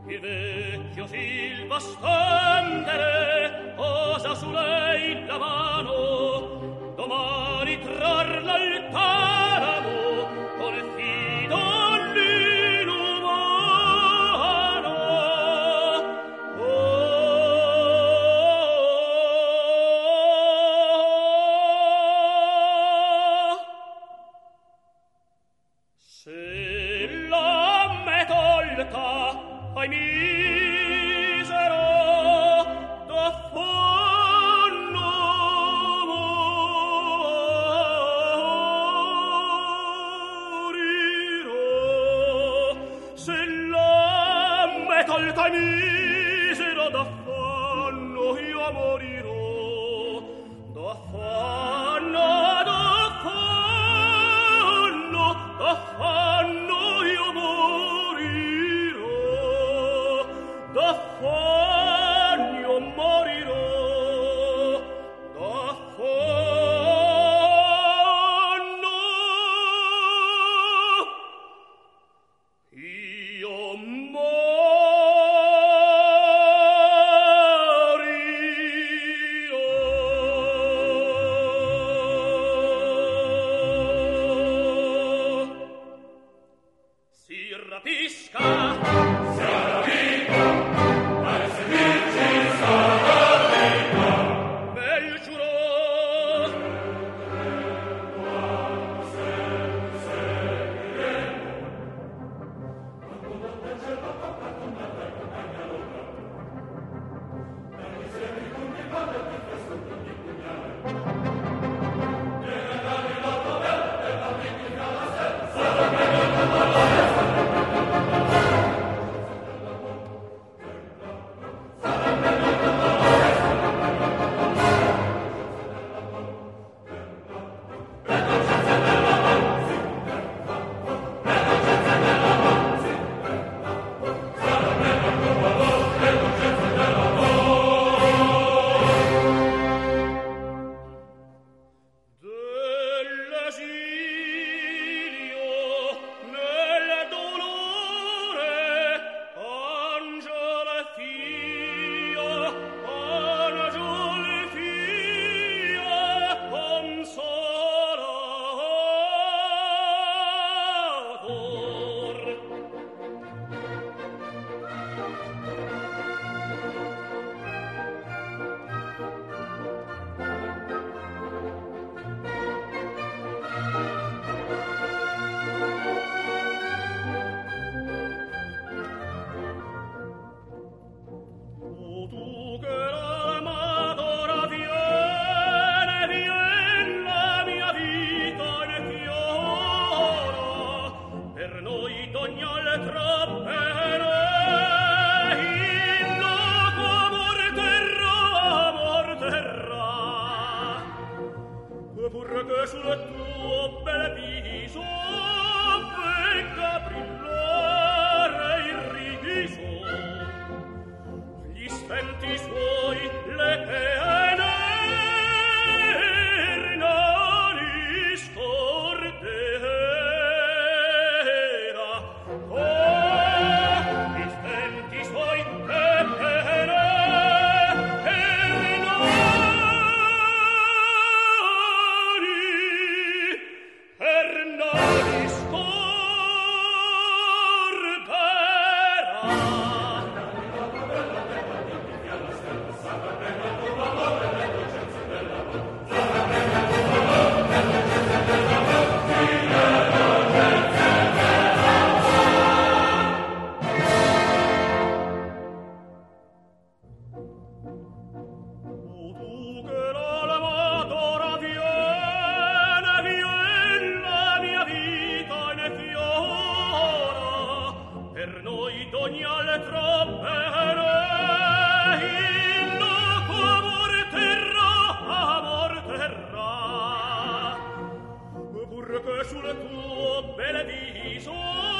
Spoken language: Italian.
Il vecchio Silva stendere posa su lei la mano, domani trarla al talamo con il fido l'inumano. Se la m'è tolta ai misero d'affanno morirò. Se la m'è tolta ai misero d'affanno io morirò. D'affanno, d'affanno, d'affanno io morirò. D'affanno io morirò. D'affanno io morirò. Si rapisca, bel giurò. Dell'esilio nel dolore angelo fia consolator. O tu che l'Amadora viene, vien la mia vita ne fiora, per noi d'ogni altra pene, innocuo amor terrà, pur che sul tuo bel viso venga a brillare il riso, gli stenti suoi le pene rinali scordera. Oh, gli stenti suoi le pene rinali sul tuo bel viso